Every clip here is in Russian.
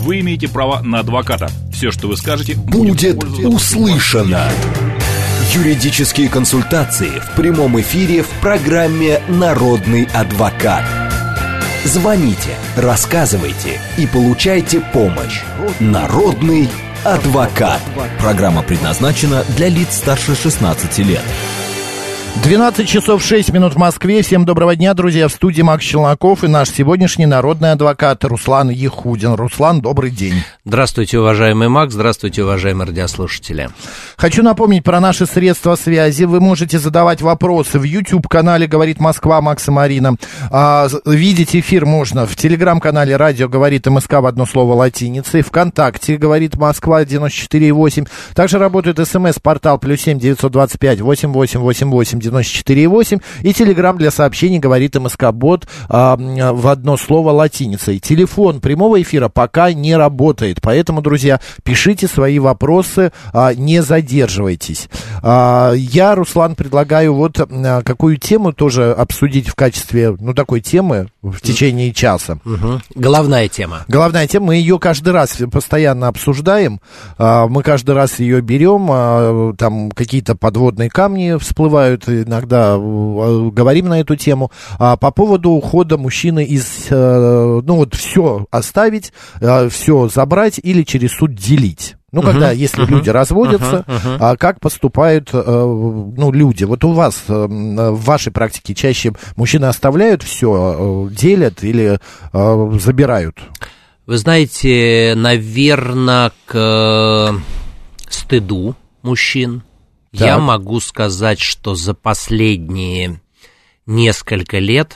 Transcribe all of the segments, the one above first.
Вы имеете право на адвоката. Все, что вы скажете, будет услышано. Юридические консультации в прямом эфире в программе «Народный адвокат». Звоните, рассказывайте и получайте помощь. Народный адвокат. Программа предназначена для лиц старше 16 лет. 12 часов 6 минут в Москве. Всем доброго дня, друзья. В студии Макс Челноков и наш сегодняшний народный адвокат Руслан Ехудин. Руслан, добрый день. Здравствуйте, уважаемый Макс. Здравствуйте, уважаемые радиослушатели. Хочу напомнить про наши средства связи. Вы можете задавать вопросы в YouTube-канале «Говорит Москва» Макс и Марина. Видеть эфир можно в Телеграм-канале «Радио говорит МСК» в одно слово латиницей. ВКонтакте «Говорит Москва» 94,8. Также работает СМС-портал +7 925 8888 94,8 и телеграм для сообщений «Говорит МСК-бот» в одно слово латиницей. Телефон прямого эфира пока не работает, поэтому, друзья, пишите свои вопросы, не задерживайтесь. Я, Руслан, предлагаю вот какую тему тоже обсудить в качестве, такой темы в течение часа. Головная тема. Головная тема, мы ее каждый раз постоянно обсуждаем, мы каждый раз ее берем, там какие-то подводные камни всплывают, иногда говорим на эту тему. По поводу ухода мужчины из... все оставить, все забрать или через суд делить. Если люди разводятся, как поступают люди? Вот у вас, в вашей практике, чаще мужчины оставляют все, делят или забирают? Вы знаете, наверное, к стыду мужчин, так, я могу сказать, что за последние несколько лет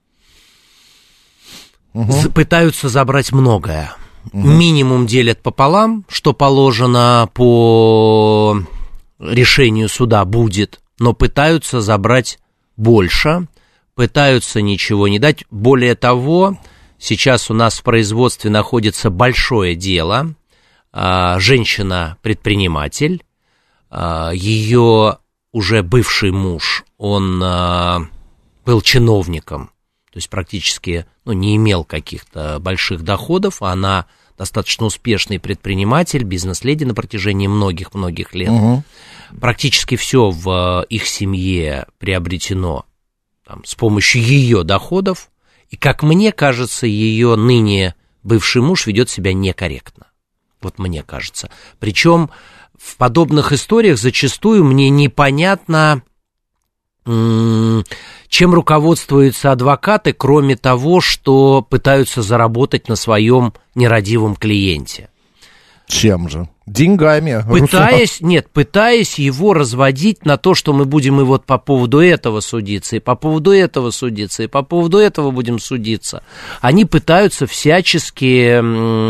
пытаются забрать многое. Минимум делят пополам, что положено по решению суда будет, но пытаются забрать больше, пытаются ничего не дать. Более того, сейчас у нас в производстве находится большое дело, женщина-предприниматель, ее уже бывший муж, он был чиновником, то есть практически не имел каких-то больших доходов, а она достаточно успешный предприниматель, бизнес-леди на протяжении многих-многих лет. Практически все в их семье приобретено с помощью ее доходов, и, как мне кажется, ее ныне бывший муж ведет себя некорректно. Вот мне кажется. Причем в подобных историях зачастую мне непонятно, чем руководствуются адвокаты, кроме того, что пытаются заработать на своем нерадивом клиенте. Чем же? Деньгами. Пытаясь его разводить на то, что мы будем и вот по поводу этого судиться, и по поводу этого судиться, и по поводу этого будем судиться. Они пытаются всячески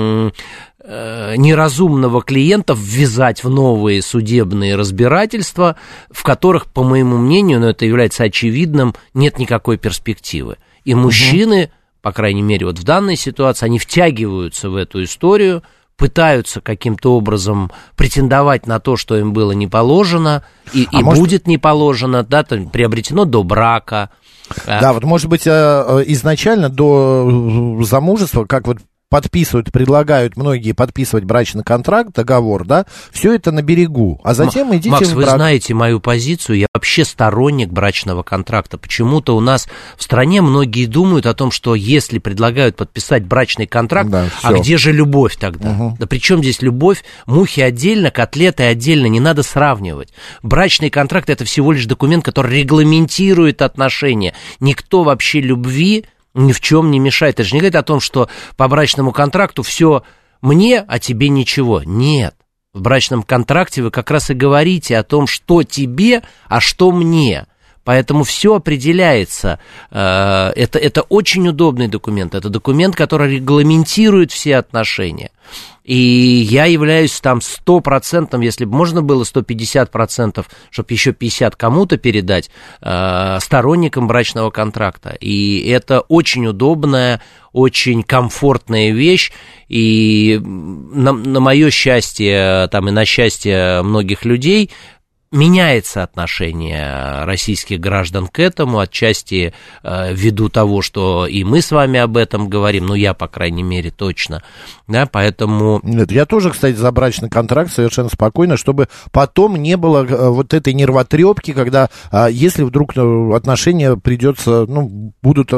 неразумного клиента ввязать в новые судебные разбирательства, в которых, по моему мнению, это является очевидным, нет никакой перспективы. И мужчины, по крайней мере, вот в данной ситуации, они втягиваются в эту историю, пытаются каким-то образом претендовать на то, что им было не положено, и будет не положено, приобретено до брака. Да, вот, может быть, изначально до замужества, как вот предлагают многие подписывать брачный контракт, договор, да, все это на берегу, а затем идите Макс, в брак. Вы знаете мою позицию, я вообще сторонник брачного контракта. Почему-то у нас в стране многие думают о том, что если предлагают подписать брачный контракт, а где же любовь тогда? Да при чем здесь любовь? Мухи отдельно, котлеты отдельно, не надо сравнивать. Брачный контракт — это всего лишь документ, который регламентирует отношения. Никто вообще любви ни в чем не мешает. Это же не говорит о том, что по брачному контракту все мне, а тебе ничего. Нет. В брачном контракте вы как раз и говорите о том, что тебе, а что мне. Поэтому все определяется. Это очень удобный документ. Это документ, который регламентирует все отношения. И я являюсь там 100%, если бы можно было 150%, чтобы еще 50% кому-то передать, сторонникам брачного контракта. И это очень удобная, очень комфортная вещь. И на мое счастье, там, и на счастье многих людей, меняется отношение российских граждан к этому, отчасти ввиду того, что и мы с вами об этом говорим, ну, я, по крайней мере, точно, да, поэтому... Нет, я тоже, кстати, за брачный контракт совершенно спокойно, чтобы потом не было вот этой нервотрепки, когда, если вдруг отношения придется, ну, будут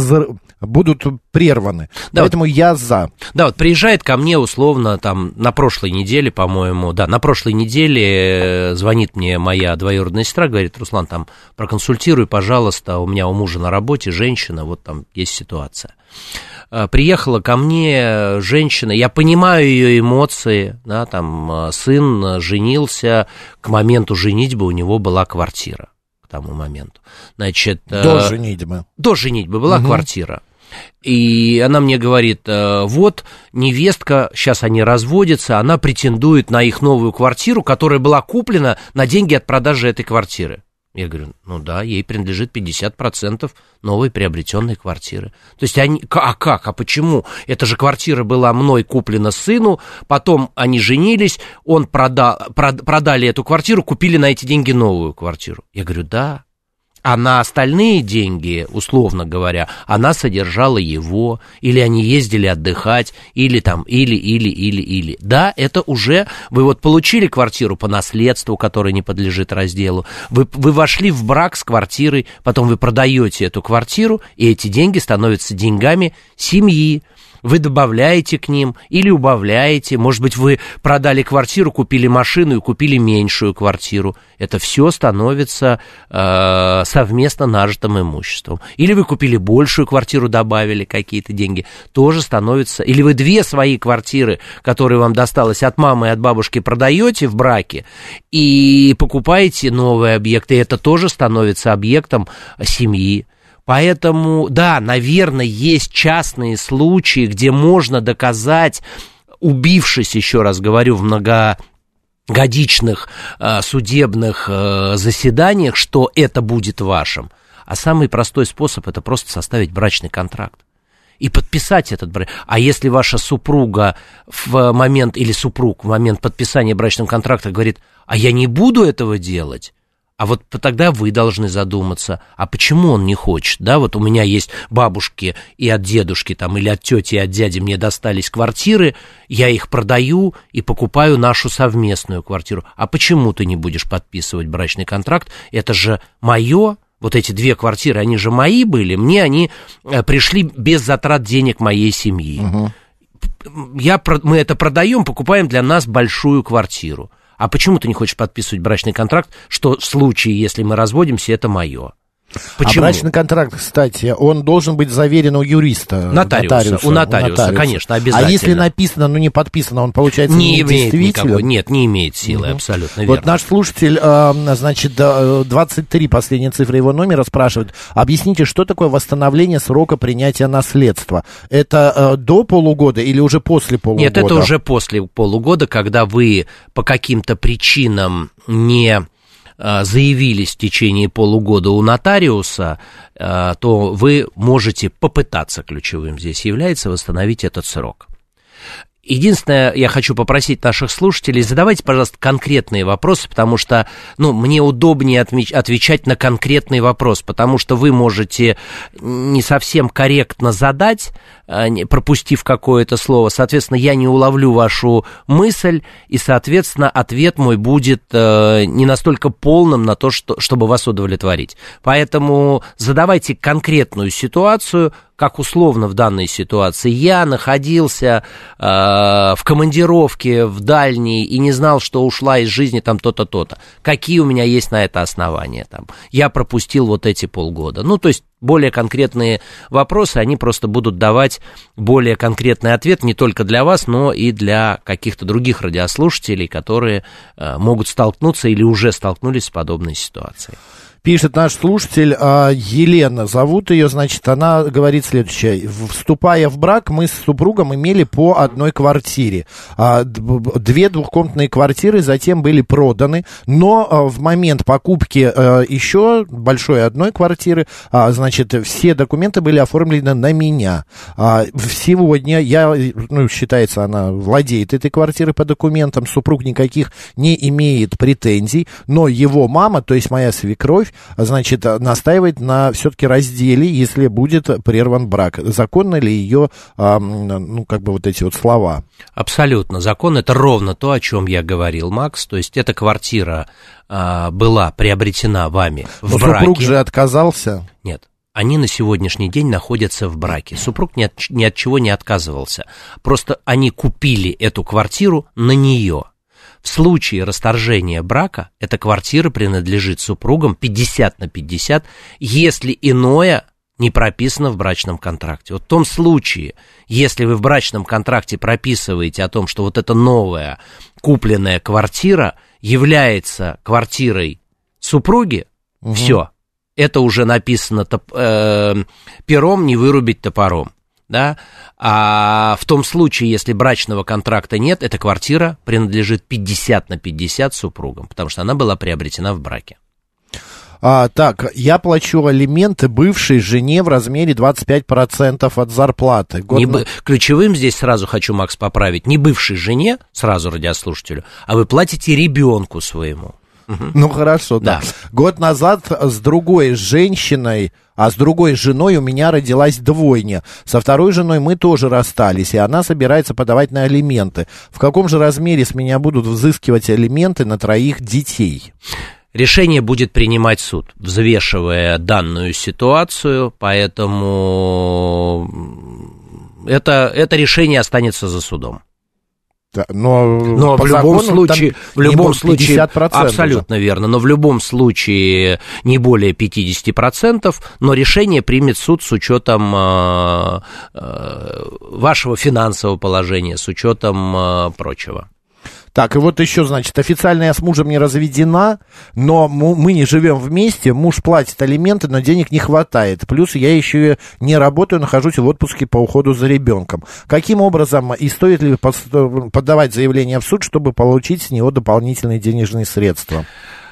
прерваны. Да, поэтому вот, я за. Да, вот приезжает ко мне условно там на прошлой неделе, по-моему, да, на прошлой неделе звонит мне моя двоюродная сестра, говорит: Руслан, там проконсультируй, пожалуйста, у меня у мужа на работе женщина, вот там есть ситуация. Приехала ко мне женщина, я понимаю ее эмоции, да, там сын женился, к моменту женитьбы у него была квартира, к тому моменту. Значит, до женитьбы. До женитьбы была квартира. И она мне говорит: вот невестка, сейчас они разводятся, она претендует на их новую квартиру, которая была куплена на деньги от продажи этой квартиры. Я говорю: ну да, ей принадлежит 50% новой приобретенной квартиры. То есть они, а почему? Эта же квартира была мной куплена сыну, потом они женились, он продали эту квартиру, купили на эти деньги новую квартиру. Я говорю: да. А на остальные деньги, условно говоря, она содержала его, или они ездили отдыхать, или там, или. Да, это уже, вы вот получили квартиру по наследству, которая не подлежит разделу, вы вошли в брак с квартирой, потом вы продаете эту квартиру, и эти деньги становятся деньгами семьи. Вы добавляете к ним или убавляете. Может быть, вы продали квартиру, купили машину и купили меньшую квартиру. Это все становится совместно нажитым имуществом. Или вы купили большую квартиру, добавили какие-то деньги. Тоже становится... Или вы две свои квартиры, которые вам досталось от мамы и от бабушки, продаете в браке и покупаете новые объекты. И это тоже становится объектом семьи. Поэтому, да, наверное, есть частные случаи, где можно доказать, убившись, еще раз говорю, в многогодичных судебных заседаниях, что это будет вашим. А самый простой способ — это просто составить брачный контракт и подписать этот брак. А если ваша супруга в момент, или супруг в момент подписания брачного контракта говорит: а я не буду этого делать, а вот тогда вы должны задуматься, а почему он не хочет, да, вот у меня есть бабушки и от дедушки там, или от тети и от дяди мне достались квартиры, я их продаю и покупаю нашу совместную квартиру, а почему ты не будешь подписывать брачный контракт, это же мое, вот эти две квартиры, они же мои были, мне они пришли без затрат денег моей семьи, мы это продаем, покупаем для нас большую квартиру. А почему ты не хочешь подписывать брачный контракт, что в случае, если мы разводимся, это мое? Почему? А брачный контракт, кстати, он должен быть заверен у юриста. У нотариуса, конечно, обязательно. А если написано, но не подписано, он, получается, не имеет никакой, нет, не имеет силы, абсолютно верно. Вот наш слушатель, значит, 23, последняя цифра его номера, спрашивает: объясните, что такое восстановление срока принятия наследства? Это до полугода или уже после полугода? Нет, это уже после полугода, когда вы по каким-то причинам не заявились в течение полугода у нотариуса, то вы можете попытаться, ключевым здесь является, восстановить этот срок. Единственное, я хочу попросить наших слушателей: задавайте, пожалуйста, конкретные вопросы, потому что, мне удобнее отвечать на конкретный вопрос, потому что вы можете не совсем корректно задать, пропустив какое-то слово, соответственно, я не уловлю вашу мысль, и, соответственно, ответ мой будет не настолько полным на то, чтобы вас удовлетворить. Поэтому задавайте конкретную ситуацию, как условно в данной ситуации. Я находился в командировке в дальней и не знал, что ушла из жизни там то-то, то-то. Какие у меня есть на это основания? Там, я пропустил вот эти полгода. То есть более конкретные вопросы, они просто будут давать более конкретный ответ не только для вас, но и для каких-то других радиослушателей, которые могут столкнуться или уже столкнулись с подобной ситуацией. Пишет наш слушатель Елена, зовут ее, значит, она говорит следующее. Вступая в брак, мы с супругом имели по одной квартире. 2 двухкомнатные квартиры затем были проданы, но в момент покупки еще большой одной квартиры, значит, все документы были оформлены на меня. Сегодня считается, она владеет этой квартирой по документам, супруг никаких не имеет претензий, но его мама, то есть моя свекровь, значит, настаивает на все-таки разделе, если будет прерван брак. Законно ли ее, вот эти вот слова? Абсолютно. Закон — это ровно то, о чем я говорил, Макс. То есть эта квартира была приобретена вами в браке. Супруг же отказался? Нет. Они на сегодняшний день находятся в браке. Супруг ни от чего не отказывался. Просто они купили эту квартиру на нее. В случае расторжения брака эта квартира принадлежит супругам 50/50, если иное не прописано в брачном контракте. Вот в том случае, если вы в брачном контракте прописываете о том, что вот эта новая купленная квартира является квартирой супруги, все, это уже написано пером, не вырубить топором. Да? А в том случае, если брачного контракта нет, эта квартира принадлежит 50/50 супругам, потому что она была приобретена в браке. Так, я плачу алименты бывшей жене в размере 25% от зарплаты. Ключевым здесь сразу хочу, Макс, поправить, не бывшей жене, сразу радиослушателю, а вы платите ребенку своему. Ну, хорошо, да. Год назад с другой женщиной, с другой женой у меня родилась двойня. Со второй женой мы тоже расстались, и она собирается подавать на алименты. В каком же размере с меня будут взыскивать алименты на 3 детей? Решение будет принимать суд, взвешивая данную ситуацию, поэтому это решение останется за судом. Но в любом случае, абсолютно уже. Верно, но в любом случае не более 50%, но решение примет суд с учетом вашего финансового положения, с учетом прочего. Так, и вот еще, значит, официально я с мужем не разведена, но мы не живем вместе, муж платит алименты, но денег не хватает. Плюс я еще не работаю, нахожусь в отпуске по уходу за ребенком. Каким образом и стоит ли подавать заявление в суд, чтобы получить с него дополнительные денежные средства?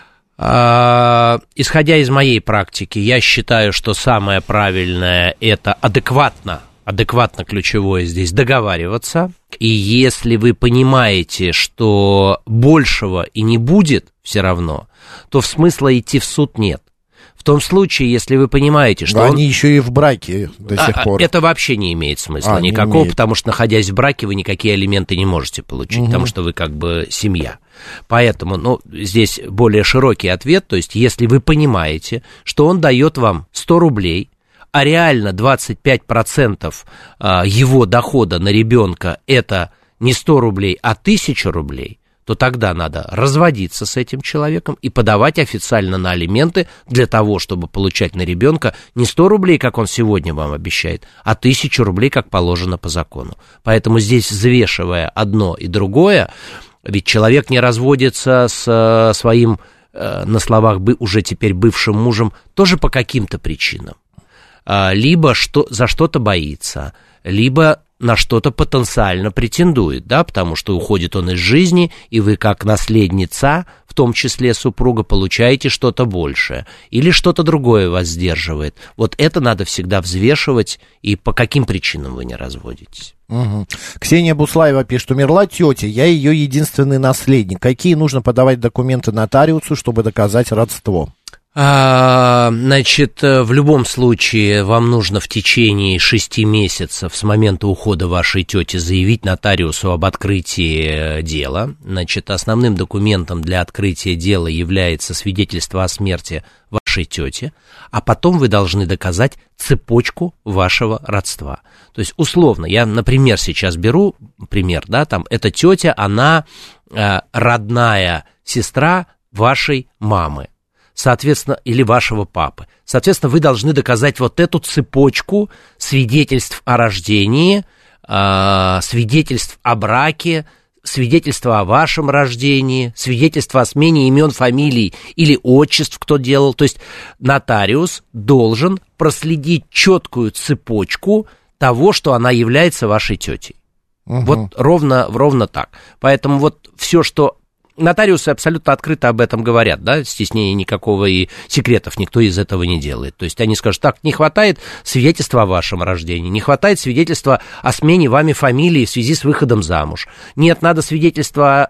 Исходя из моей практики, я считаю, что самое правильное — это адекватно ключевое здесь договариваться, и если вы понимаете, что большего и не будет все равно, то смысла идти в суд нет. В том случае, если вы понимаете, что они еще и в браке до сих пор. Это вообще не имеет смысла никакого, потому что, находясь в браке, вы никакие алименты не можете получить, потому что вы как бы семья. Поэтому, здесь более широкий ответ, то есть, если вы понимаете, что он дает вам 100 рублей, а реально 25% его дохода на ребенка это не 100 рублей, а 1000 рублей, то тогда надо разводиться с этим человеком и подавать официально на алименты для того, чтобы получать на ребенка не 100 рублей, как он сегодня вам обещает, а 1000 рублей, как положено по закону. Поэтому здесь, взвешивая одно и другое, ведь человек не разводится с своим, на словах, уже теперь бывшим мужем, тоже по каким-то причинам. Либо за что-то боится, либо на что-то потенциально претендует, да, потому что уходит он из жизни, и вы, как наследница, в том числе супруга, получаете что-то большее, или что-то другое вас сдерживает. Вот это надо всегда взвешивать, и по каким причинам вы не разводитесь. Угу. Ксения Буслаева пишет: умерла тетя, я ее единственный наследник. Какие нужно подавать документы нотариусу, чтобы доказать родство? Значит, в любом случае вам нужно в течение 6 месяцев с момента ухода вашей тети заявить нотариусу об открытии дела. Значит, основным документом для открытия дела является свидетельство о смерти вашей тети, а потом вы должны доказать цепочку вашего родства. То есть, условно, я, например, сейчас беру пример, да, там, эта тетя, она родная сестра вашей мамы, соответственно, или вашего папы. Соответственно, вы должны доказать вот эту цепочку свидетельств о рождении, свидетельств о браке, свидетельство о вашем рождении, свидетельство о смене имен, фамилий или отчеств, кто делал. То есть нотариус должен проследить четкую цепочку того, что она является вашей тетей. Вот ровно так. Поэтому вот все, что... Нотариусы абсолютно открыто об этом говорят, да, стеснения никакого и секретов никто из этого не делает. То есть они скажут, так, не хватает свидетельства о вашем рождении, не хватает свидетельства о смене вами фамилии в связи с выходом замуж. Нет, надо свидетельство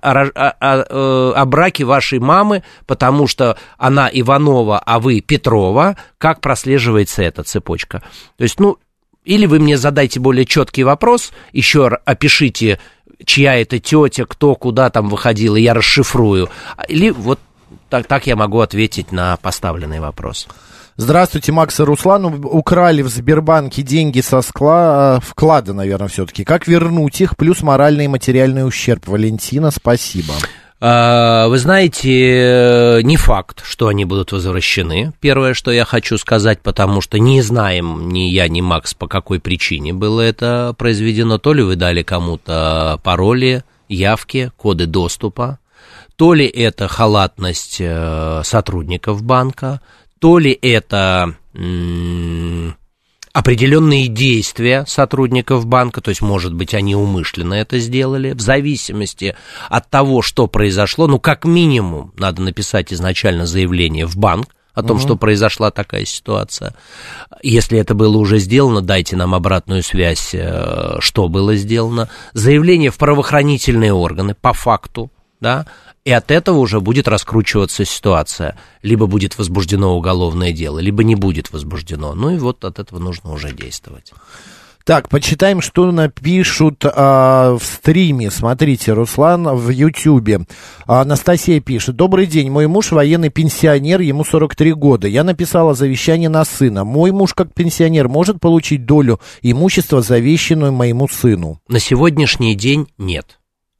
о браке вашей мамы, потому что она Иванова, а вы Петрова. Как прослеживается эта цепочка? То есть, или вы мне задайте более четкий вопрос, еще опишите, чья это тетя, кто куда там выходил, и я расшифрую. Или вот так я могу ответить на поставленный вопрос. Здравствуйте, Макс и Руслан. Украли в Сбербанке деньги со вклада, наверное, все-таки. Как вернуть их, плюс моральный и материальный ущерб? Валентина, спасибо. Вы знаете, не факт, что они будут возвращены. Первое, что я хочу сказать, потому что не знаем ни я, ни Макс, по какой причине было это произведено. То ли вы дали кому-то пароли, явки, коды доступа, то ли это халатность сотрудников банка, то ли это... определенные действия сотрудников банка, то есть, может быть, они умышленно это сделали, в зависимости от того, что произошло, как минимум, надо написать изначально заявление в банк о том, что произошла такая ситуация. Если это было уже сделано, дайте нам обратную связь, что было сделано. Заявление в правоохранительные органы по факту, да, и от этого уже будет раскручиваться ситуация. Либо будет возбуждено уголовное дело, либо не будет возбуждено. И вот от этого нужно уже действовать. Так, почитаем, что напишут в стриме. Смотрите, Руслан в Ютьюбе. Анастасия пишет. Добрый день, мой муж военный пенсионер, ему 43 года. Я написала завещание на сына. Мой муж, как пенсионер, может получить долю имущества, завещанную моему сыну? На сегодняшний день нет.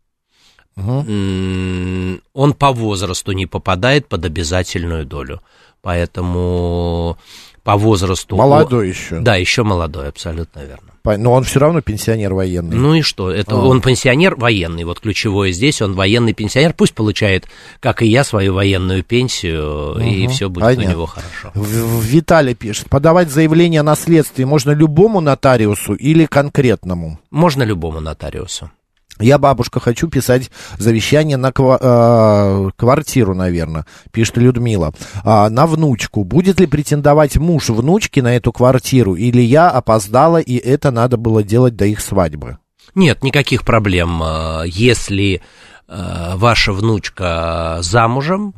Он по возрасту не попадает под обязательную долю. Поэтому по возрасту... Молодой еще. Да, еще молодой, абсолютно верно. Но он все равно пенсионер военный. Ну и что? Это он пенсионер военный. Вот ключевое здесь, он военный пенсионер. Пусть получает, как и я, свою военную пенсию, и все будет у него хорошо. Виталий пишет. Подавать заявление о наследстве можно любому нотариусу или конкретному? Можно любому нотариусу. Я, бабушка, хочу писать завещание на квартиру, наверное, пишет Людмила. На внучку. Будет ли претендовать муж внучки на эту квартиру? Или я опоздала, и это надо было делать до их свадьбы? Нет, никаких проблем. Если ваша внучка замужем,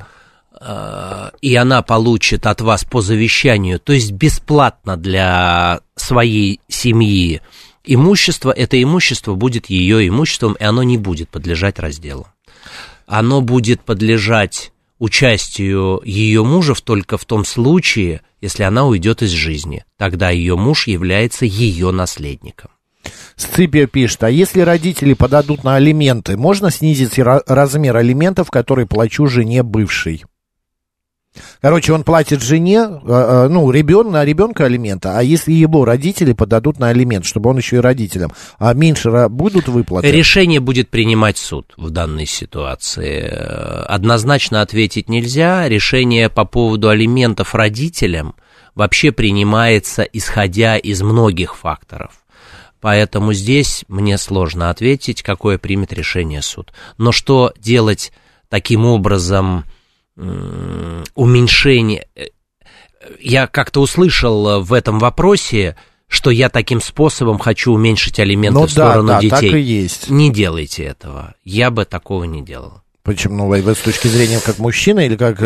и она получит от вас по завещанию, то есть бесплатно для своей семьи, имущество, это имущество будет ее имуществом, и оно не будет подлежать разделу. Оно будет подлежать участию ее мужа только в том случае, если она уйдет из жизни. Тогда ее муж является ее наследником. Сципио пишет, а если родители подадут на алименты, можно снизить размер алиментов, которые плачу жене бывшей? Короче, он платит жене, на ребенка алимента, а если его родители подадут на алимент, чтобы он еще и родителям, а меньше будут выплаты? Решение будет принимать суд в данной ситуации. Однозначно ответить нельзя. Решение по поводу алиментов родителям вообще принимается, исходя из многих факторов. Поэтому здесь мне сложно ответить, какое примет решение суд. Но что делать таким образом... уменьшение. Я как-то услышал в этом вопросе, что я таким способом хочу уменьшить алименты в сторону детей. Так и есть. Не делайте этого. Я бы такого не делал. Почему? Вы с точки зрения как мужчина или как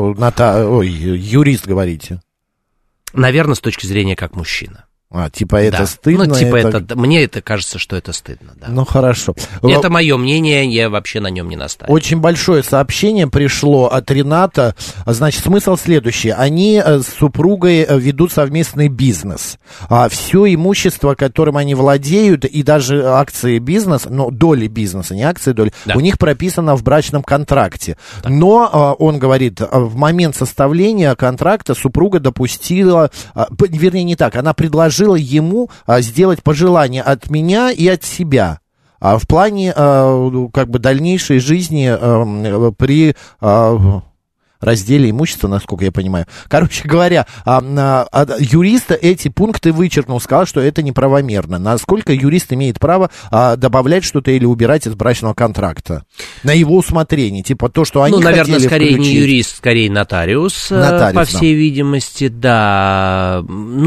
юрист говорите? Наверное, с точки зрения как мужчина. Это стыдно? Мне это кажется, что это стыдно, да. Ну, хорошо. Это мое мнение, я вообще на нем не настаиваю. Очень большое сообщение пришло от Рената. Значит, смысл следующий. Они с супругой ведут совместный бизнес. Все имущество, которым они владеют, и даже акции бизнеса, доли бизнеса, не акции, доли, да, у них прописано в брачном контракте. Так. Но, он говорит, в момент составления контракта супруга допустила, вернее, не так, она предложила ему сделать пожелание от меня и от себя. в плане как бы дальнейшей жизни при разделе имущества, насколько я понимаю. Короче говоря, юрист эти пункты вычеркнул, сказал, что это неправомерно. Насколько юрист имеет право добавлять что-то или убирать из брачного контракта? На его усмотрение, типа то, что они хотели наверное, скорее включить. Не юрист, скорее нотариус, по всей видимости, да.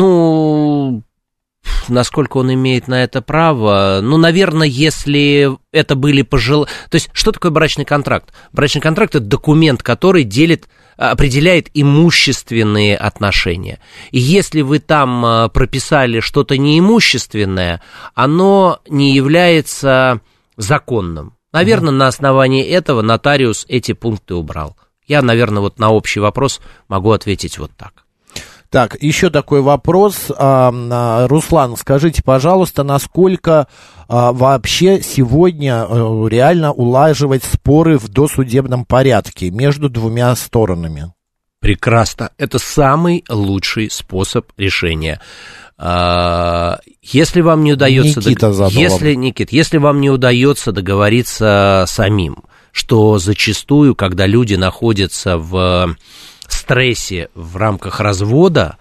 Насколько он имеет на это право? Наверное, если это были То есть, что такое брачный контракт? Брачный контракт – это документ, который определяет имущественные отношения. И если вы там прописали что-то неимущественное, оно не является законным. Наверное, на основании этого нотариус эти пункты убрал. Я, наверное, на общий вопрос могу ответить вот так. Так, еще такой вопрос. Руслан, скажите, пожалуйста, насколько вообще сегодня реально улаживать споры в досудебном порядке между двумя сторонами? Прекрасно. Это самый лучший способ решения. Если вам не удается... Если вам не удается договориться самим, что зачастую, когда люди находятся в стрессе в рамках развода,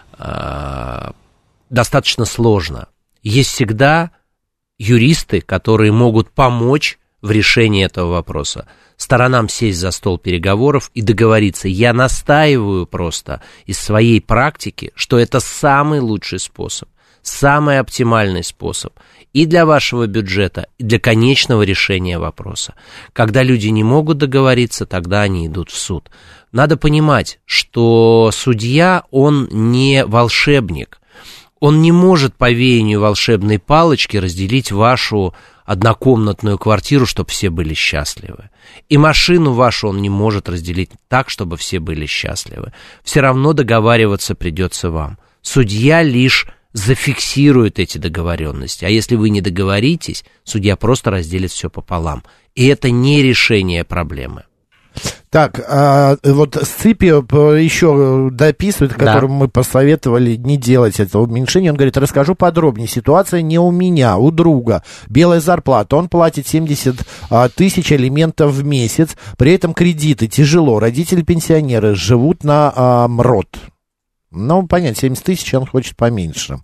достаточно сложно. Есть всегда юристы, которые могут помочь в решении этого вопроса. Сторонам сесть за стол переговоров и договориться. Я настаиваю просто из своей практики, что это самый лучший способ, самый оптимальный способ и для вашего бюджета, и для конечного решения вопроса. Когда люди не могут договориться, тогда они идут в суд. Надо понимать, что судья, он не волшебник. Он не может по веянию волшебной палочки разделить вашу однокомнатную квартиру, чтобы все были счастливы. И машину вашу он не может разделить так, чтобы все были счастливы. Все равно договариваться придется вам. Судья лишь зафиксирует эти договоренности. А если вы не договоритесь, судья просто разделит все пополам. И это не решение проблемы. Так, вот Сципио еще дописывает, которому мы посоветовали не делать этого уменьшения. Он говорит, расскажу подробнее. Ситуация не у меня, у друга. Белая зарплата. Он платит 70 тысяч алиментов в месяц. При этом кредиты тяжело. Родители-пенсионеры живут на МРОТ. Понятно, 70 тысяч он хочет поменьше.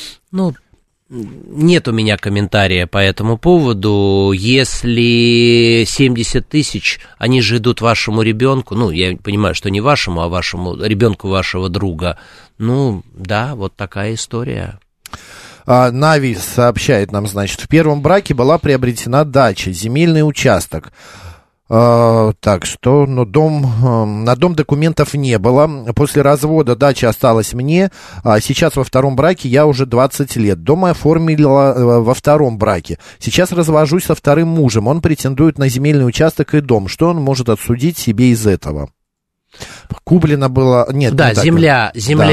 Нет у меня комментария по этому поводу. Если 70 тысяч, они же идут вашему ребенку, я понимаю, что не вашему, а вашему ребенку вашего друга. Да, вот такая история. Нави сообщает нам, значит, в первом браке была приобретена дача, земельный участок. Так что на дом документов не было. После развода дача осталась мне. Сейчас во втором браке я уже 20 лет. Дом оформила во втором браке. Сейчас развожусь со вторым мужем. Он претендует на земельный участок и дом. Что он может отсудить себе из этого? Куплено было... Нет, да, земля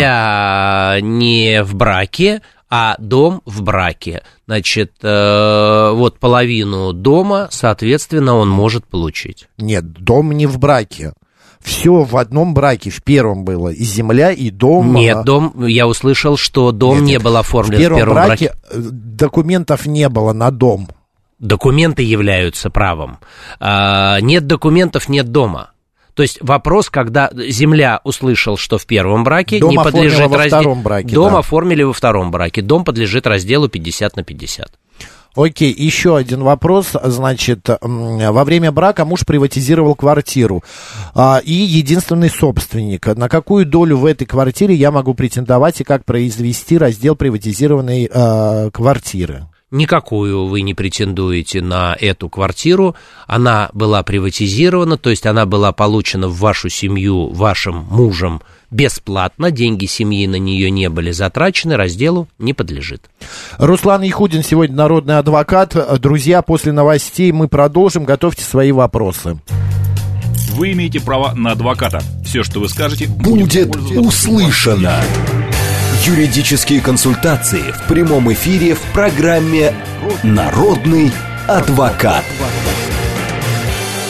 не в браке, а дом в браке. Значит, вот половину дома, соответственно, он может получить. Нет, дом не в браке. Все в одном браке, в первом было. И земля, и дом. Нет, дом, я услышал, что дом не был оформлен в первом браке. Документов не было на дом. Документы являются правом. Нет документов, нет дома. То есть вопрос, когда земля услышал, что в первом браке дом не подлежит разделу. Дом да. оформили во втором браке. Дом подлежит разделу 50/50. Окей, еще один вопрос. Значит, во время брака муж приватизировал квартиру и единственный собственник. На какую долю в этой квартире я могу претендовать и как произвести раздел приватизированной квартиры? Никакую вы не претендуете на эту квартиру, она была приватизирована, то есть она была получена в вашу семью вашим мужем бесплатно, деньги семьи на нее не были затрачены, разделу не подлежит. Руслан Яхудин сегодня народный адвокат. Друзья, после новостей мы продолжим, готовьте свои вопросы. Вы имеете право на адвоката. Все, что вы скажете, будет услышано. Юридические консультации в прямом эфире в программе «Народный адвокат».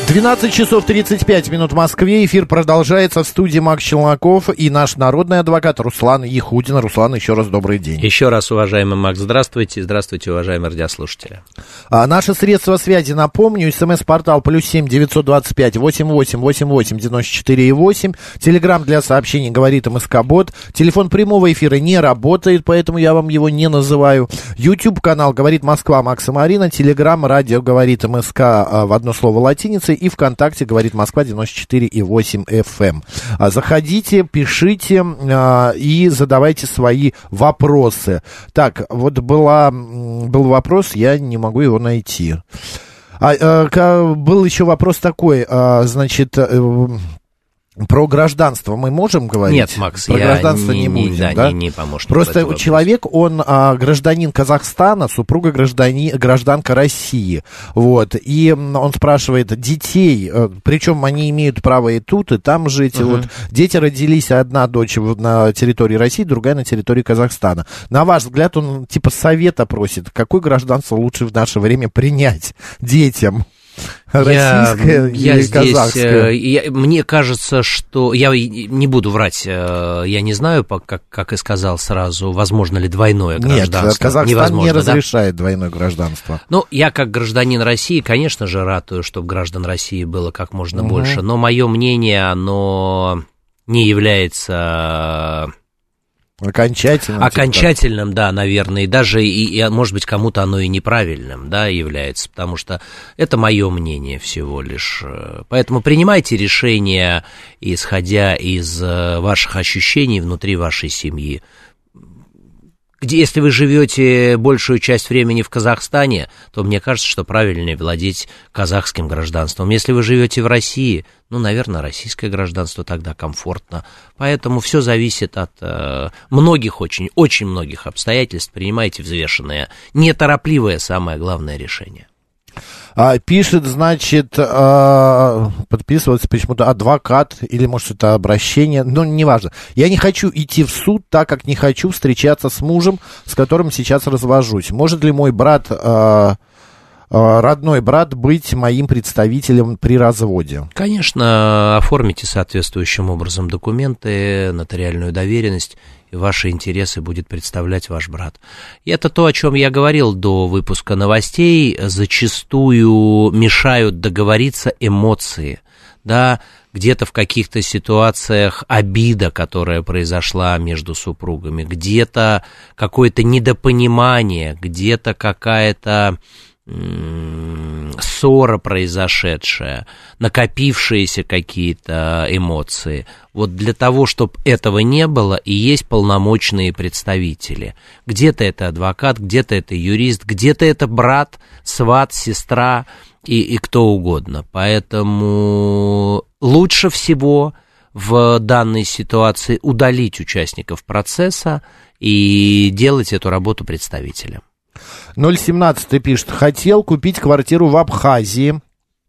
12 часов 35 минут в Москве. Эфир продолжается. В студии Макс Челноков и наш народный адвокат Руслан Яхудин. Руслан, еще раз добрый день. Еще раз, уважаемый Макс, здравствуйте. Здравствуйте, уважаемые радиослушатели. Наши средства связи, напомню, СМС-портал +7 925 88 88 94 8. Телеграм для сообщений говорит МСК-бот. Телефон прямого эфира не работает, поэтому я вам его не называю. YouTube-канал говорит Москва, Макс и Марина. Телеграм, радио говорит МСК в одно слово латиницей. И ВКонтакте говорит Москва 94,8 FM. Заходите, пишите и задавайте свои вопросы. Так, вот был вопрос, я не могу его найти. Был еще вопрос такой, значит... Про гражданство мы можем говорить? Нет, Макс, про гражданство не будем, да? Не помощник. Просто человек, он гражданин Казахстана, супруга гражданка России, вот, и он спрашивает детей, причем они имеют право и тут, и там жить, вот, дети родились, одна дочь на территории России, другая на территории Казахстана. На ваш взгляд, он типа совета просит, какое гражданство лучше в наше время принять детям? Российское или казахское? Мне кажется, что... Я не буду врать, я не знаю, как и сказал сразу, возможно ли двойное гражданство. Нет, Казахстан не разрешает двойное гражданство. Ну, я как гражданин России, конечно же, ратую, чтобы граждан России было как можно больше, но мое мнение, оно не является... Окончательным, да, наверное, и даже, может быть, кому-то оно и неправильным, да, является, потому что это мое мнение всего лишь. Поэтому принимайте решения, исходя из ваших ощущений внутри вашей семьи. Если вы живете большую часть времени в Казахстане, то мне кажется, что правильнее владеть казахским гражданством. Если вы живете в России, ну, наверное, российское гражданство тогда комфортно. Поэтому все зависит от многих, очень многих обстоятельств. Принимайте взвешенное, неторопливое самое главное решение. Пишет, значит, подписывается почему-то адвокат, или, может, это обращение, но неважно. Я не хочу идти в суд, так как не хочу встречаться с мужем, с которым сейчас развожусь. Может ли мой брат, родной брат, быть моим представителем при разводе? Конечно, оформите соответствующим образом документы, нотариальную доверенность, и ваши интересы будет представлять ваш брат. И это то, о чем я говорил до выпуска новостей. Зачастую мешают договориться эмоции, да, где-то в каких-то ситуациях обида, которая произошла между супругами, где-то какое-то недопонимание, где-то какая-то ссора произошедшая, накопившиеся какие-то эмоции. Вот для того, чтобы этого не было, и есть полномочные представители. Где-то это адвокат, где-то это юрист, где-то это брат, сват, сестра и кто угодно. Поэтому лучше всего в данной ситуации удалить участников процесса и делать эту работу представителем. 017 пишет, хотел купить квартиру в Абхазии.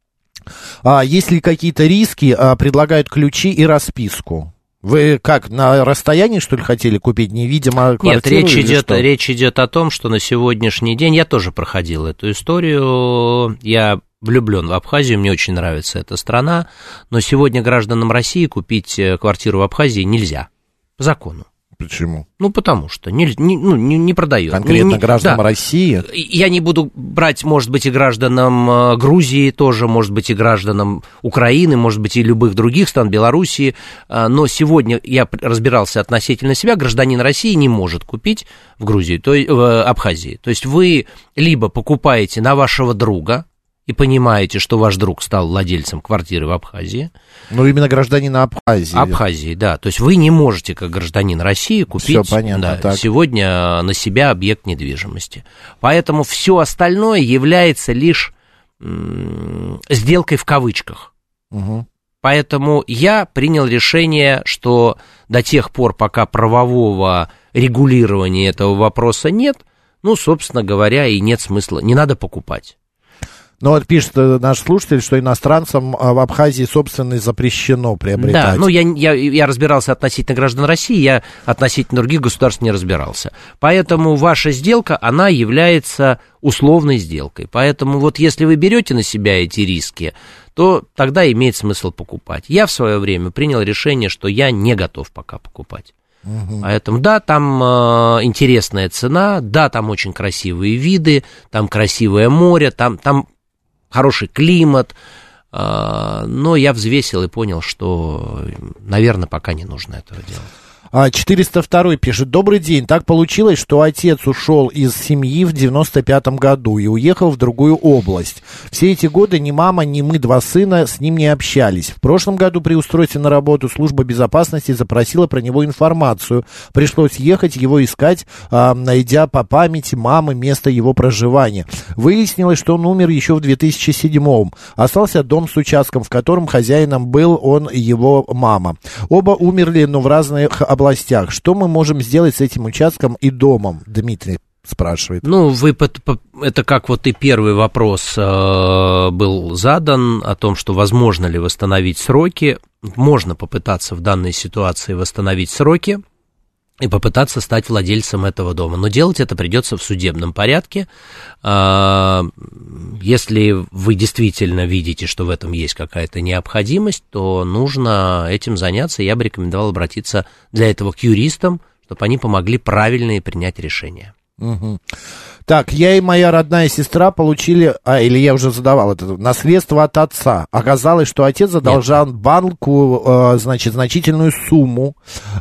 Есть ли какие-то риски? Предлагают ключи и расписку. Вы как, на расстоянии, что ли, хотели купить, невидимо квартиру? Нет, речь идет о том, что на сегодняшний день, я тоже проходил эту историю, я влюблен в Абхазию, мне очень нравится эта страна, но сегодня гражданам России купить квартиру в Абхазии нельзя, по закону. Почему? Ну, потому что не продает. Конкретно гражданам России? Я не буду брать, может быть, и гражданам Грузии тоже, может быть, и гражданам Украины, может быть, и любых других стран, Белоруссии, но сегодня я разбирался относительно себя, гражданин России не может купить в Грузии, в Абхазии. То есть вы либо покупаете на вашего друга, и понимаете, что ваш друг стал владельцем квартиры в Абхазии. Ну, именно гражданина Абхазии. Абхазии, да. То есть вы не можете, как гражданин России, купить понятно, сегодня на себя объект недвижимости. Поэтому все остальное является лишь сделкой в кавычках. Угу. Поэтому я принял решение, что до тех пор, пока правового регулирования этого вопроса нет, ну, собственно говоря, и нет смысла, не надо покупать. Но вот пишет наш слушатель, что иностранцам в Абхазии собственность запрещено приобретать. Да, ну я разбирался относительно граждан России, я относительно других государств не разбирался. Поэтому ваша сделка, она является условной сделкой. Поэтому вот если вы берете на себя эти риски, то тогда имеет смысл покупать. Я в свое время принял решение, что я не готов пока покупать. Поэтому, да, там интересная цена, да, там очень красивые виды, там красивое море, там хороший климат, но я взвесил и понял, что, наверное, пока не нужно этого делать. 402 пишет: добрый день, так получилось, что отец ушел из семьи в 95-м году и уехал в другую область. Все эти годы ни мама, ни мы, два сына, с ним не общались. В прошлом году при устройстве на работу служба безопасности запросила про него информацию. Пришлось ехать его искать, найдя по памяти мамы место его проживания. Выяснилось, что он умер еще в 2007-м. Остался дом с участком, в котором хозяином был он и его мама. Оба умерли, но в разных областях. Что мы можем сделать с этим участком и домом? Дмитрий спрашивает. Ну, это как вот и первый вопрос был задан о том, что возможно ли восстановить сроки. Можно попытаться в данной ситуации восстановить сроки и попытаться стать владельцем этого дома. Но делать это придется в судебном порядке. Если вы действительно видите, что в этом есть какая-то необходимость, то нужно этим заняться. Я бы рекомендовал обратиться для этого к юристам, чтобы они помогли правильно принять решение. Угу. Так, я и моя родная сестра получили, или я уже задавал это, наследство от отца. Оказалось, что отец задолжал банку, значит, значительную сумму,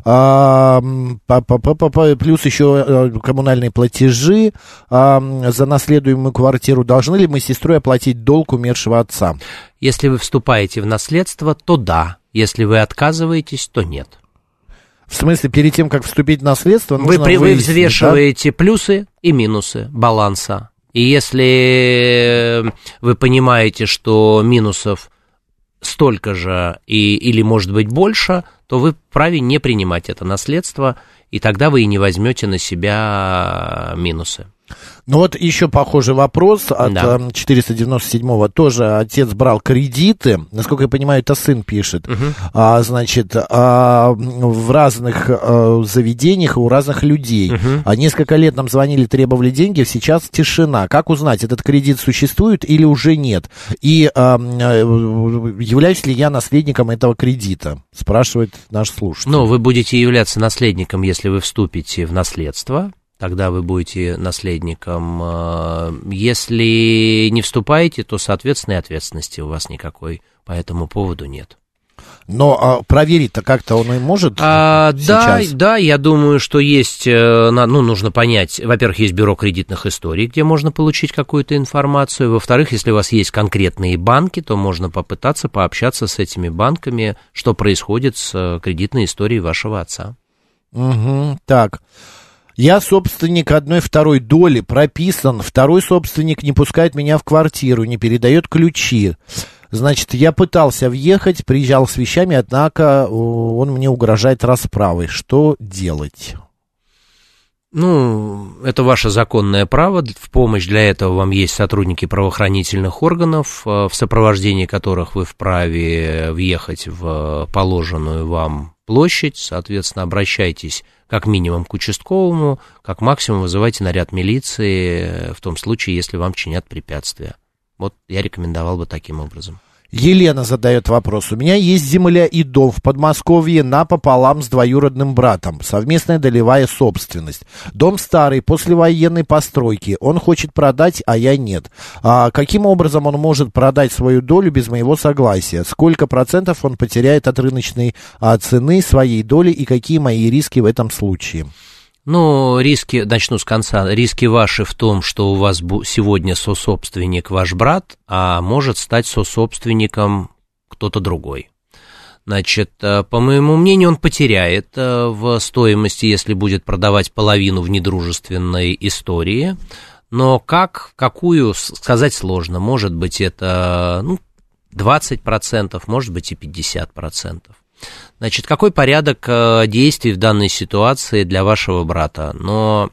плюс еще коммунальные платежи за наследуемую квартиру. Должны ли мы с сестрой оплатить долг умершего отца? Если вы вступаете в наследство, то да. Если вы отказываетесь, то нет. В смысле, перед тем, как вступить в наследство, нужно вы взвешиваете плюсы и минусы баланса. И если вы понимаете, что минусов столько же или, может быть, больше, то вы вправе не принимать это наследство, и тогда вы и не возьмете на себя минусы. Ну вот еще похожий вопрос от 497-го. Тоже отец брал кредиты. Насколько я понимаю, это сын пишет. Значит, в разных заведениях у разных людей. Несколько лет нам звонили, требовали деньги, сейчас тишина. Как узнать, этот кредит существует или уже нет? И являюсь ли я наследником этого кредита? Спрашивает наш слушатель. Ну, вы будете являться наследником, если вы вступите в наследство. Тогда вы будете наследником. Если не вступаете, то, соответственно, и ответственности у вас никакой по этому поводу нет. Но проверить-то как-то он и может сейчас? Да, я думаю, что есть, нужно понять, во-первых, есть бюро кредитных историй, где можно получить какую-то информацию, во-вторых, если у вас есть конкретные банки, то можно попытаться пообщаться с этими банками, что происходит с кредитной историей вашего отца. Так. Я собственник 1/2 доли, прописан, второй собственник не пускает меня в квартиру, не передает ключи. Значит, я пытался въехать, приезжал с вещами, однако он мне угрожает расправой. Что делать? Ну, это ваше законное право. В помощь для этого вам есть сотрудники правоохранительных органов, в сопровождении которых вы вправе въехать в положенную вам площадь. Соответственно, обращайтесь как минимум к участковому, как максимум вызывайте наряд милиции в том случае, если вам чинят препятствия. Вот я рекомендовал бы таким образом. Елена задает вопрос. У меня есть земля и дом в Подмосковье напополам с двоюродным братом. Совместная долевая собственность. Дом старый, послевоенной постройки. Он хочет продать, а я нет. Каким образом он может продать свою долю без моего согласия? Сколько процентов он потеряет от рыночной цены своей доли и какие мои риски в этом случае? Ну, риски, начну с конца, риски ваши в том, что у вас сегодня сособственник ваш брат, а может стать сособственником кто-то другой. Значит, по моему мнению, он потеряет в стоимости, если будет продавать половину в недружественной истории, но какую, сказать сложно, может быть это 20%, может быть и 50%. Значит, какой порядок действий в данной ситуации для вашего брата? Но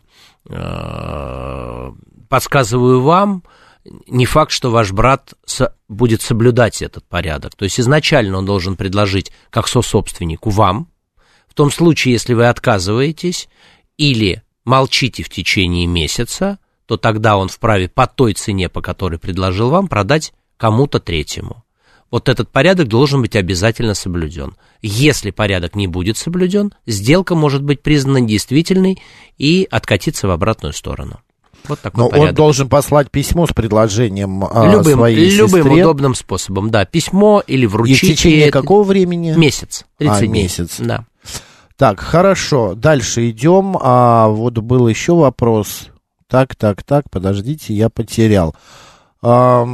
подсказываю вам, не факт, что ваш брат будет соблюдать этот порядок. То есть изначально он должен предложить как сособственнику вам, в том случае, если вы отказываетесь или молчите в течение месяца, то тогда он вправе по той цене, по которой предложил вам, продать кому-то третьему. Вот этот порядок должен быть обязательно соблюден. Если порядок не будет соблюден, сделка может быть признана недействительной и откатиться в обратную сторону. Вот такой Но порядок. Он должен послать письмо с предложением своей сестре. Любым удобным способом, да. Письмо или вручить. И в течение какого времени? Месяц, 30 дней. Месяц. Да. Так, хорошо, дальше идем. Вот был еще вопрос. Так, подождите, я потерял. Так,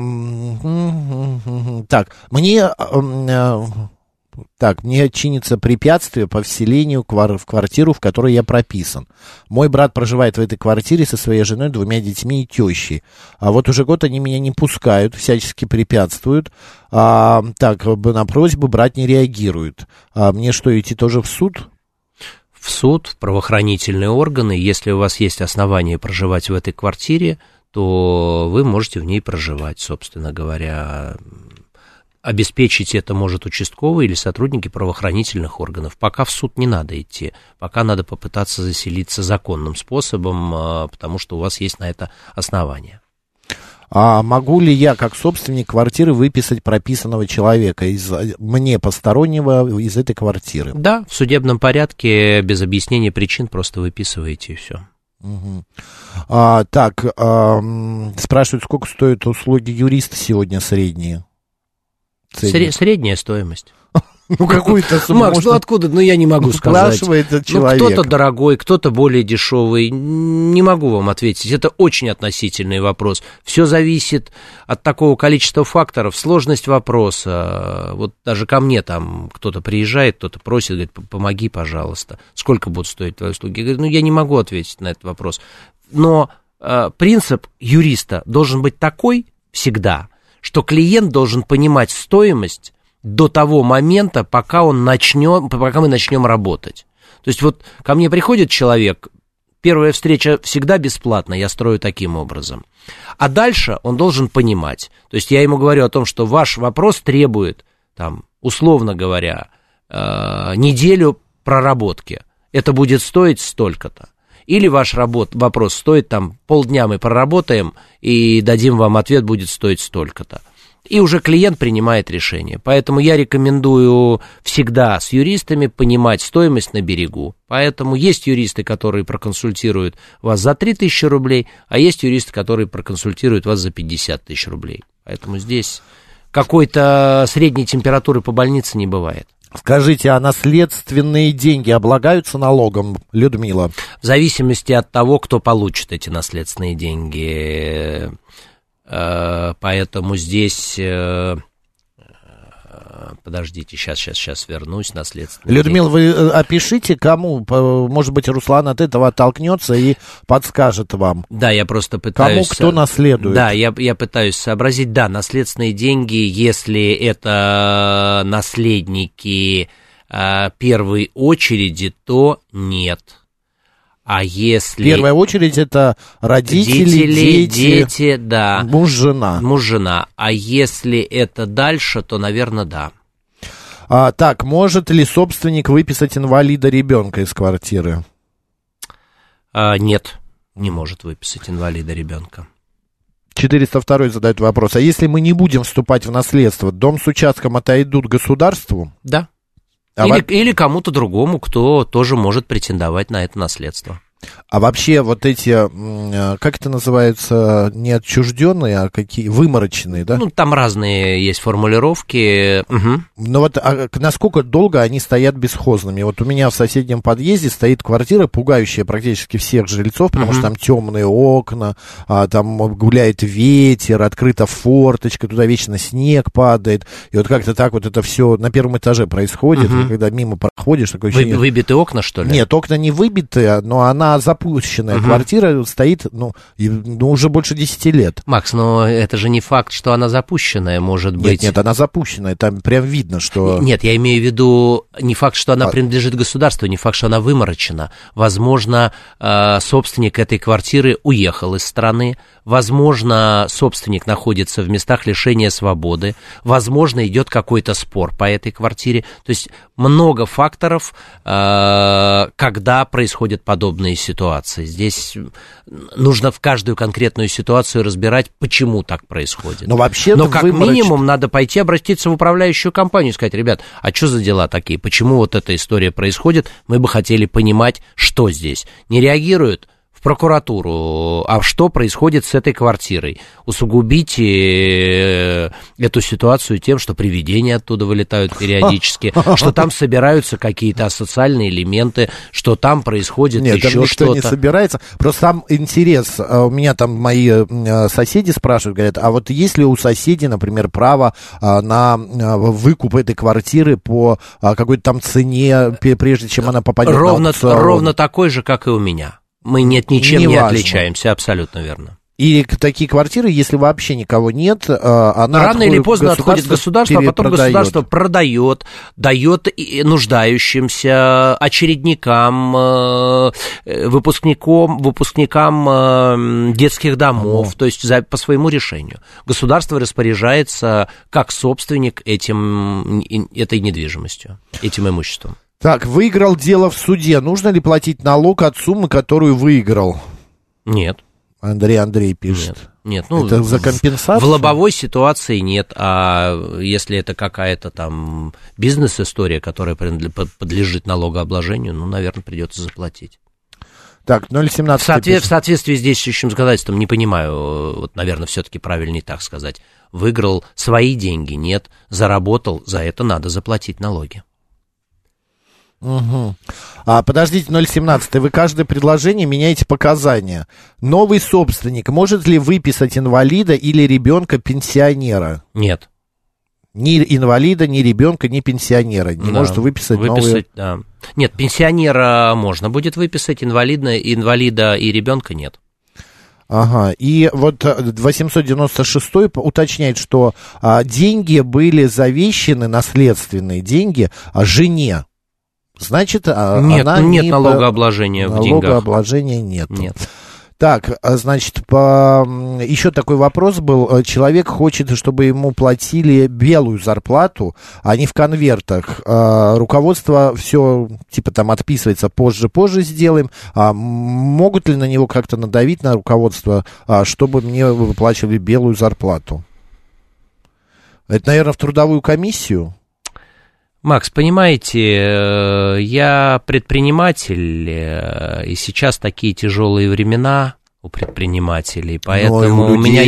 мне чинится препятствие по вселению в квартиру, в которой я прописан. Мой брат проживает в этой квартире со своей женой, 2 детьми и тещей. А вот уже год они меня не пускают, всячески препятствуют. На просьбы брат не реагирует. Мне что, идти тоже в суд? В суд, в правоохранительные органы. Если у вас есть основания проживать в этой квартире, то вы можете в ней проживать, собственно говоря. Обеспечить это может участковый или сотрудники правоохранительных органов. Пока в суд не надо идти, пока надо попытаться заселиться законным способом, потому что у вас есть на это основания. А могу ли я, как собственник квартиры, выписать прописанного человека мне постороннего из этой квартиры? Да, в судебном порядке, без объяснения причин, просто выписываете и все. Угу. Спрашивают, сколько стоят услуги юриста сегодня средние? Средняя стоимость. Ну, какую-то сумму. Макс, откуда? Я не могу сказать. Спрашивает человек. Кто-то дорогой, кто-то более дешевый. Не могу вам ответить. Это очень относительный вопрос. Все зависит от такого количества факторов. Сложность вопроса. Вот даже ко мне там кто-то приезжает, кто-то просит, говорит, помоги, пожалуйста. Сколько будут стоить твои услуги? Я говорю, я не могу ответить на этот вопрос. Но принцип юриста должен быть такой всегда, что клиент должен понимать стоимость до того момента, пока мы начнем работать. То есть вот ко мне приходит человек, первая встреча всегда бесплатна, я строю таким образом. А дальше он должен понимать. То есть я ему говорю о том, что ваш вопрос требует, условно говоря, неделю проработки. Это будет стоить столько-то. Или ваш вопрос стоит полдня мы проработаем и дадим вам ответ, будет стоить столько-то. И уже клиент принимает решение. Поэтому я рекомендую всегда с юристами понимать стоимость на берегу. Поэтому есть юристы, которые проконсультируют вас за 3000 рублей, а есть юристы, которые проконсультируют вас за 50 000 рублей. Поэтому здесь какой-то средней температуры по больнице не бывает. Скажите, а наследственные деньги облагаются налогом, Людмила? В зависимости от того, кто получит эти наследственные деньги. Поэтому здесь... Подождите, сейчас вернусь, наследственные Людмила, деньги. вы опишите, кому, может быть, Руслан от этого оттолкнется и подскажет вам. Да, я просто пытаюсь... Кому кто наследует. Да, я пытаюсь сообразить. Да, наследственные деньги, если это наследники первой очереди, то нет. А если... Первая очередь это родители, дети, да. Муж-жена. Муж-жена. А если это дальше, то, наверное, да. Так, может ли собственник выписать инвалида ребенка из квартиры? Нет, не может выписать инвалида ребенка. 402 задает вопрос. А если мы не будем вступать в наследство, дом с участком отойдут государству? Да. Или кому-то другому, кто тоже может претендовать на это наследство. А вообще вот эти, как это называется, не отчужденные, а какие, вымороченные, да? Там разные есть формулировки. Угу. Но вот насколько долго они стоят бесхозными? Вот у меня в соседнем подъезде стоит квартира, пугающая практически всех жильцов, потому что там темные окна, там гуляет ветер, открыта форточка, туда вечно снег падает. И вот как-то так вот это все на первом этаже происходит, и когда мимо проходишь, такое ощущение... Выбиты окна, что ли? Нет, окна не выбиты, но она запущенная квартира стоит, уже больше 10 лет. Макс, но это же не факт, что она запущенная, может быть. Нет, она запущенная, там прям видно, что... Нет, я имею в виду не факт, что она принадлежит государству, не факт, что она выморочена. Возможно, собственник этой квартиры уехал из страны, возможно, собственник находится в местах лишения свободы, возможно, идет какой-то спор по этой квартире. То есть много факторов, когда происходят подобные ситуации. Здесь нужно в каждую конкретную ситуацию разбирать, почему так происходит. Но как минимум надо пойти обратиться в управляющую компанию и сказать: ребят, а что за дела такие? Почему вот эта история происходит? Мы бы хотели понимать, что здесь. Не реагируют? В прокуратуру, а что происходит с этой квартирой? Усугубите эту ситуацию тем, что привидения оттуда вылетают периодически, что там собираются какие-то асоциальные элементы, что там происходит еще что-то. Нет, там никто не собирается, просто там интерес. У меня там мои соседи спрашивают, говорят, а вот есть ли у соседей, например, право на выкуп этой квартиры по какой-то там цене, прежде чем она попадет на аукцион? Ровно такой же, как и у меня. Мы ничем не отличаемся, абсолютно верно. И такие квартиры, если вообще никого нет, она рано или поздно отходит государство, а потом государство продает, дает нуждающимся, очередникам, выпускникам детских домов, то есть по своему решению. Государство распоряжается как собственник этой недвижимостью, этим имуществом. Так, выиграл дело в суде. Нужно ли платить налог от суммы, которую выиграл? Нет. Андрей пишет. Нет. Это за компенсацию? В лобовой ситуации нет, а если это какая-то там бизнес-история, которая подлежит налогообложению, наверное, придется заплатить. Так, 0,17. В соответствии с действующим законодательством, не понимаю, вот, наверное, все-таки правильнее так сказать. Выиграл свои деньги, нет, заработал, за это надо заплатить налоги. Угу. Подождите, 0,17, вы каждое предложение меняете показания. Новый собственник может ли выписать инвалида или ребенка-пенсионера? Нет. Ни инвалида, ни ребенка, ни пенсионера не может выписать новые... Да. Нет, пенсионера можно будет выписать, инвалида и ребенка нет. Ага, и вот 896 уточняет, что деньги были завещены, наследственные деньги, жене. Значит, нет налогообложения в деньгах. Налогообложения нет. Так, значит, еще такой вопрос был. Человек хочет, чтобы ему платили белую зарплату, а не в конвертах. Руководство все, типа, там отписывается, позже сделаем. Могут ли на него как-то надавить, на руководство, чтобы мне выплачивали белую зарплату? Это, наверное, в трудовую комиссию? Макс, понимаете, я предприниматель, и сейчас такие тяжелые времена у предпринимателей, поэтому у меня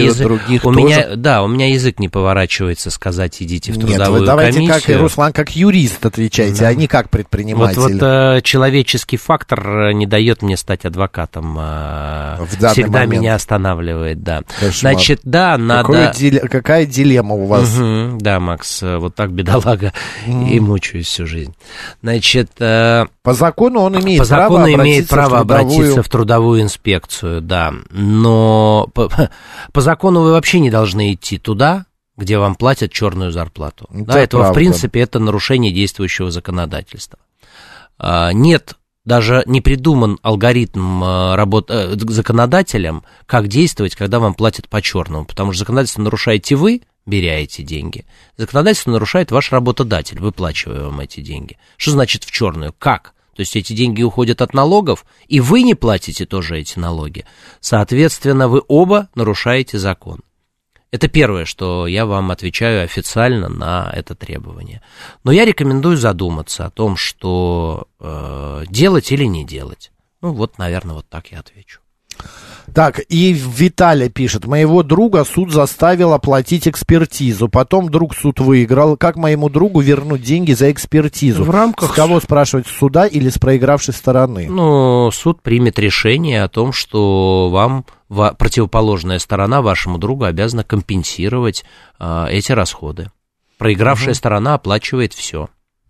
язык не поворачивается сказать: идите в трудовую комиссию. Давайте, Руслан, как юрист отвечайте, а не как предприниматель. Вот человеческий фактор не дает мне стать адвокатом, всегда меня останавливает, да. Кошмар. Значит, да, надо... Какая дилемма у вас? Да, Макс, вот так, бедолага, и мучаюсь всю жизнь. Значит... По закону он имеет право обратиться в трудовую инспекцию, да. Но по закону вы вообще не должны идти туда, где вам платят черную зарплату. В принципе, это нарушение действующего законодательства. Нет, даже не придуман алгоритм законодателем, как действовать, когда вам платят по черному. Потому что законодательство нарушаете вы, беря эти деньги. Законодательство нарушает ваш работодатель, выплачивая вам эти деньги. Что значит в черную? Как? То есть эти деньги уходят от налогов, и вы не платите тоже эти налоги. Соответственно, вы оба нарушаете закон. Это первое, что я вам отвечаю официально на это требование. Но я рекомендую задуматься о том, что делать или не делать. Наверное, вот так я отвечу. Так, и Виталий пишет: моего друга суд заставил оплатить экспертизу, потом друг суд выиграл. Как моему другу вернуть деньги за экспертизу? В рамках... С кого спрашивать, с суда или с проигравшей стороны? Суд примет решение о том, что вам противоположная сторона, вашему другу, обязана компенсировать эти расходы. Проигравшая сторона оплачивает все.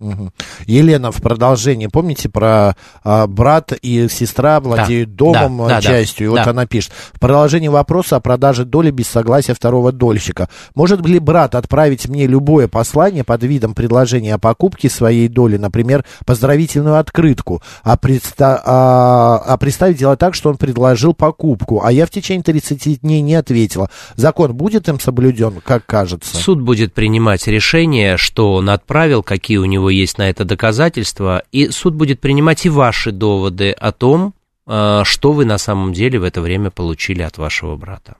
Елена, в продолжении, помните про брат и сестра владеют домом частью, и вот она пишет, в продолжении вопроса о продаже доли без согласия второго дольщика, может ли брат отправить мне любое послание под видом предложения о покупке своей доли, например, поздравительную открытку, представить дело так, что он предложил покупку, а я в течение 30 дней не ответила. Закон будет им соблюден, как кажется? Суд будет принимать решение, что он отправил, какие у него есть на это доказательства, и суд будет принимать и ваши доводы о том, что вы на самом деле в это время получили от вашего брата.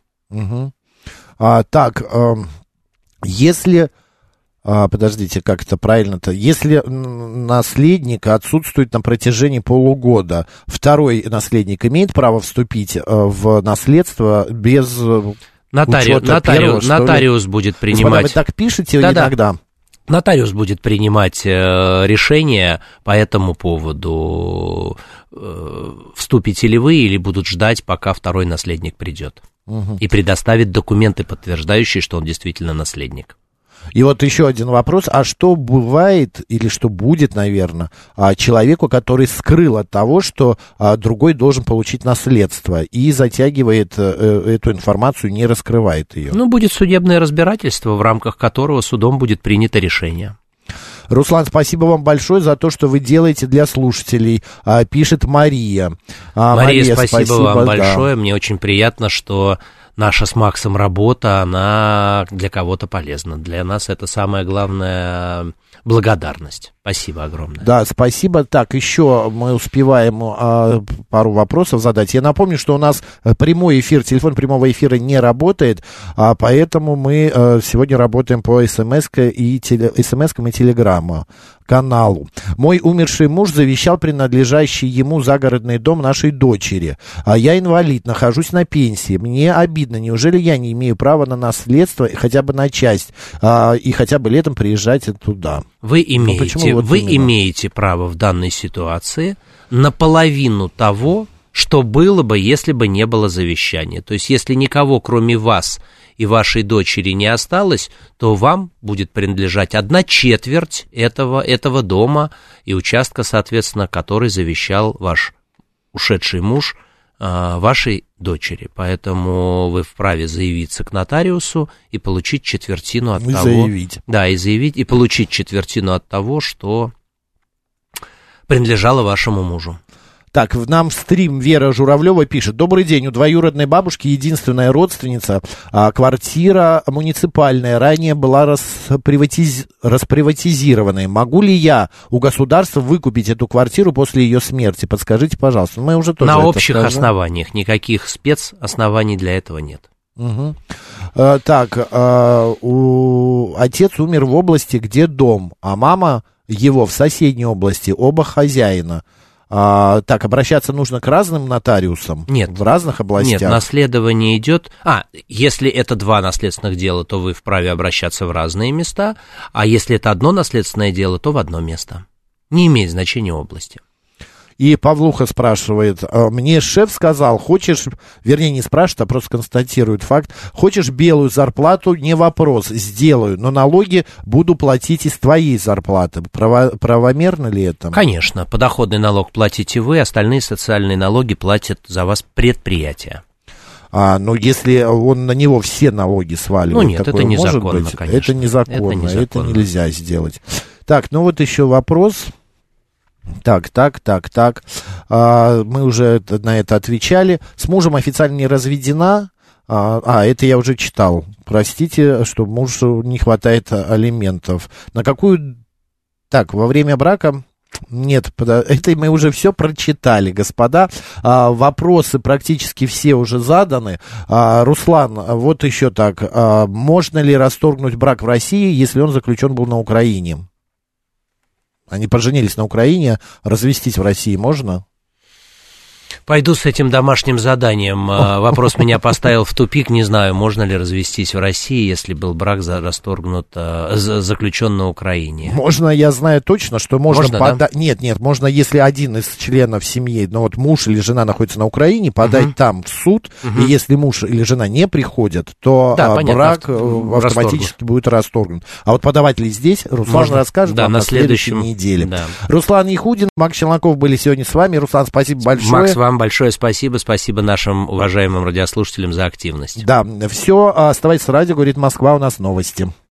Если... подождите, как это правильно-то? Если наследник отсутствует на протяжении полугода, второй наследник имеет право вступить в наследство без нотариус будет принимать... Господа, вы так пишете иногда? Нотариус будет принимать решение по этому поводу, вступите ли вы или будут ждать, пока второй наследник придет, и предоставит документы, подтверждающие, что он действительно наследник. И вот еще один вопрос. А что бывает, или что будет, наверное, человеку, который скрыл от того, что другой должен получить наследство, и затягивает эту информацию, не раскрывает ее? Будет судебное разбирательство, в рамках которого судом будет принято решение. Руслан, спасибо вам большое за то, что вы делаете для слушателей, пишет Мария. Мария, спасибо вам большое. Мне очень приятно, что наша с Максом работа, она для кого-то полезна. Для нас это самая главная благодарность. Спасибо огромное. Да, спасибо. Так, еще мы успеваем пару вопросов задать. Я напомню, что у нас прямой эфир, телефон прямого эфира не работает, поэтому мы сегодня работаем по смс-кам и телеграмму каналу. Мой умерший муж завещал принадлежащий ему загородный дом нашей дочери. Я инвалид, нахожусь на пенсии. Мне обидно. Неужели я не имею права на наследство, хотя бы на часть, и хотя бы летом приезжать туда? Вы имеете право в данной ситуации на половину того, что было бы, если бы не было завещания. То есть, если никого, кроме вас и вашей дочери, не осталось, то вам будет принадлежать 1/4 этого дома и участка, соответственно, который завещал ваш ушедший муж вашей дочери. Поэтому вы вправе заявиться к нотариусу и получить четвертину от того... Заявить. Да, и заявить, и получить четвертину от того, что принадлежало вашему мужу. Так, в нам стрим Вера Журавлева пишет. Добрый день, у двоюродной бабушки единственная родственница, квартира муниципальная, ранее была расприватизированной. Могу ли я у государства выкупить эту квартиру после ее смерти? Подскажите, пожалуйста. Мы уже тоже на общих основаниях, никаких спецоснований для этого нет. Угу. Так, отец умер в области, где дом, а мама его в соседней области, оба хозяина. Так, обращаться нужно к разным нотариусам? Нет. В разных областях? Нет, наследование идет... если это 2 наследственных дела, то вы вправе обращаться в разные места, а если это одно наследственное дело, то в одно место. Не имеет значения области. И Павлуха спрашивает, мне шеф сказал, не спрашивает, а просто констатирует факт, хочешь белую зарплату, не вопрос, сделаю, но налоги буду платить из твоей зарплаты. Правомерно ли это? Конечно, подоходный налог платите вы, остальные социальные налоги платят за вас предприятия. Но если он на него все налоги сваливает, нет, это незаконно, конечно. Это незаконно, это нельзя сделать. Так, вот еще вопрос... Так. Мы уже на это отвечали. С мужем официально не разведена. Это я уже читал. Простите, что мужу не хватает алиментов. На какую... Так, во время брака... Нет, это мы уже все прочитали, господа. Вопросы практически все уже заданы. Руслан, вот еще так. Можно ли расторгнуть брак в России, если он заключен был на Украине? Они поженились на Украине, развестись в России можно? Пойду с этим домашним заданием. Вопрос меня поставил в тупик. Не знаю, можно ли развестись в России, если был брак заключен на Украине. Можно, я знаю точно, что можно да? Нет, можно, если один из членов семьи, вот муж или жена находится на Украине, подать там в суд, и если муж или жена не приходят, то брак автоматически будет расторгнут. А вот подавать ли здесь, Руслан расскажет вам на следующей неделе. Да. Руслан Яхудин, Макс Челноков были сегодня с вами. Руслан, спасибо большое. Макс, вам большое спасибо. Спасибо нашим уважаемым радиослушателям за активность. Да, все. Оставайтесь с радио, говорит Москва, у нас новости.